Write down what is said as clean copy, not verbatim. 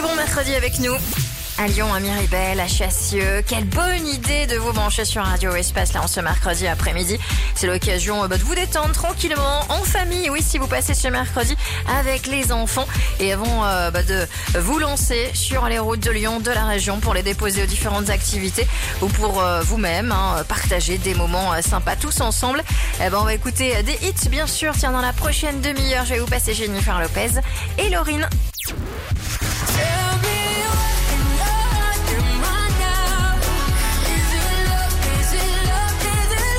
Très bon mercredi avec nous. À Lyon, à Miribel, à Chassieux. Quelle bonne idée de vous brancher sur Radio Espace là en ce mercredi après-midi. C'est l'occasion de vous détendre tranquillement en famille. Oui, si vous passez ce mercredi avec les enfants. Et avant de vous lancer sur les routes de Lyon, de la région pour les déposer aux différentes activités ou pour vous-même partager des moments sympas tous ensemble. On va écouter des hits bien sûr. Tiens, dans la prochaine demi-heure, je vais vous passer Jennifer Lopez et Laurine.